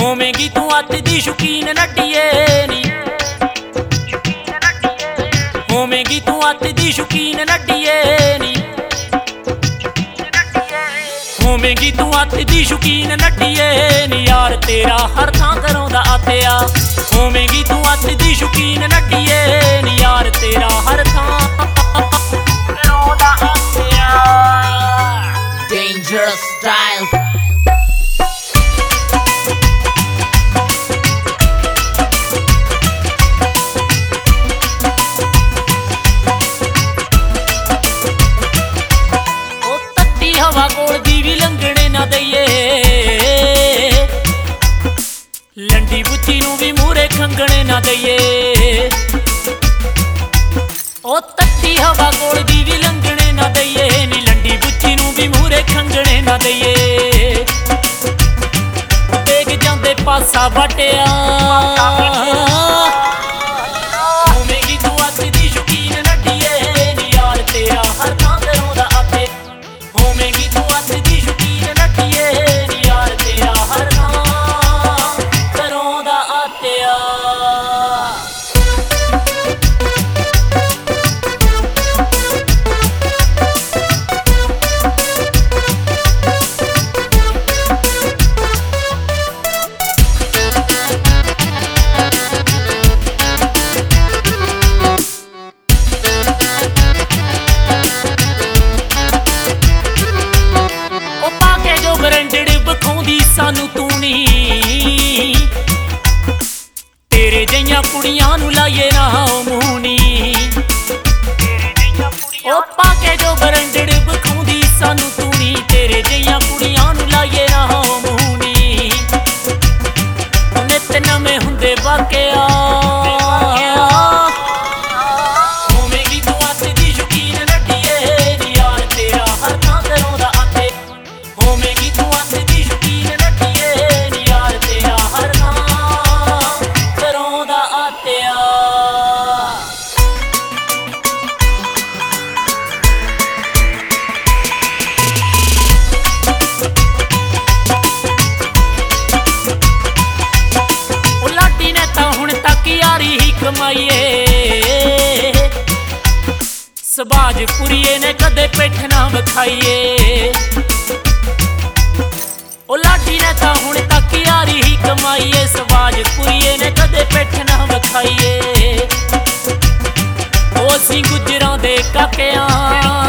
ਹੋਵੇਂਗੀ ਤੂੰ ਅੱਤ ਦੀ ਸ਼ੌਕੀਨ ਨੱਡੀਏ ਨੀ, ਹੋਵੇਂਗੀ ਤੂੰ ਅੱਤ ਦੀ ਸ਼ੌਕੀਨ ਨੱਡੀਏ ਨੀ, ਹੋਵੇਂਗੀ ਤੂੰ ਅੱਤ ਦੀ ਸ਼ੌਕੀਨ ਨੱਡੀਏ ਨੀ। ਯਾਰ ਤੇਰਾ ਹਰ ਥਾਂ ਘਰੋਂ ਦਾ ਆਤਿਆ, ਹੋਵੇਂਗੀ ਤੂੰ ਅੱਤ ਦੀ ਸ਼ੌਕੀਨ ਨੱਡੀਏ ਨੀ। ਯਾਰ ਤੇਰਾ ਹਰ ਥਾਂ ਘਰੋਂ ਦਾ ਆਤਿਆ। Dangerous style. ਹਵਾ ਕੋਲ ਦੀ ਵੀ ਲੰਘਣੇ ਨਾ ਦਈਏ, ਲੰਡੀ ਬੁੱਚੀ ਨੂੰ ਵੀ ਮੂਹਰੇ ਖੰਗਣੇ ਨਾ ਦਈਏ। ਉਹ ਤੱਤੀ ਹਵਾ ਕੋਲ ਦੀ ਵੀ ਲੰਘਣੇ ਨਾ ਦਈਏ ਨੀ, ਲੰਡੀ ਬੁੱਚੀ ਨੂੰ ਵੀ ਮੂਹਰੇ ਖੰਗਣੇ ਨਾ ਦਈਏ। ਦੇਖ ਜਾਂਦੇ ਪਾਸਾ ਵਟਿਆ, ਹੋਵੇਂਗੀ ਤੂੰ ਅੱਤ ਦੀ ਸ਼ੌਕੀਨ ਨੱਡੀਏ ਨੀ। ਯਾਰ ਤੇਰਾ ਹਰ ਥਾਂ ਘਰੋਂ ਦਾ ਆਤੇ, ਹੋਵੇਂਗੀ ਤੂੰ ਅੱਤ ਦੀ ਸ਼ੌਕੀਨ ਨੱਡੀਏ ਨੀ। ਯਾਰ ਤੇਰਾ ਹਰ ਥਾਂ ਘਰੋਂ ਦਾ ਆਤਿਆ। ਬਰੰਡੜ ਵਿਖਾਉਂਦੀ ਸਾਨੂੰ ਤੂੰ ਨੀ, ਤੇਰੇ ਜਿਹੀਆਂ ਕੁੜੀਆਂ ਨੂੰ ਲਾਈਏ ਨਾ ਮੂੰਹ ਨੀ। ਉਹ ਪਾ ਕੇ ਜੋ ਬਰੰਡੜ ਵਿਖਾਉਂਦੀ ਸਾਨੂੰ ਤੂੰ ਨੀ, ਤੇਰੇ ਜਿਹੀਆਂ ਕੁੜੀਆਂ ਨੂੰ ਲਾਈਏ ਨਾ ਮੂੰਹ ਨੀ। ਨਿੱਤ ਨਵੇਂ ਹੁੰਦੇ ਵਾਕਿਆ, ਹੋਵੇਂਗੀ ਤੂੰ ਅੱਤ ਦੀ ਸ਼ੌਕੀਨ ਨੱਡੀਏ ਨੀ। ਯਾਰ ਤੇਰਾ ਹਰ ਥਾਂ ਘਰੋਂ ਦਾ ਆਤੇ, ਹੋਵੇਂਗੀ ਤੂੰ ਅੱਤ ਦੀ ਸ਼ੌਕੀਨ ਨੱਡੀਏ ਨੀ। ਯਾਰ ਤੇਰਾ ਹਰ ਥਾਂ ਘਰੋਂ ਦਾ ਆਤਿਆ। ਉਹ ਲਾਡੀ ਨੇ ਤਾਂ ਹੁਣ ਤੱਕ ਯਾਰੀ ਹੀ ਕਮਾਈਏ, ਸਬਾਜਪੁਰੀਏ ਨੇ ਕਦੇ ਪਿੱਠ ਨਾ ਵਿਖਾਈਏ। ਉਹ ਲਾਡੀ ਨੇ ਤਾਂ ਹੁਣ ਤੱਕ ਯਾਰੀ ਹੀ ਕਮਾਈਏ, ਸਬਾਜਪੁਰੀਏ ਨੇ ਕਦੇ ਪਿੱਠ ਨਾ ਵਿਖਾਈਏ। ਉਹ ਅਸੀਂ ਗੁੱਜਰਾਂ ਦੇ ਕਾਕਿਆਂ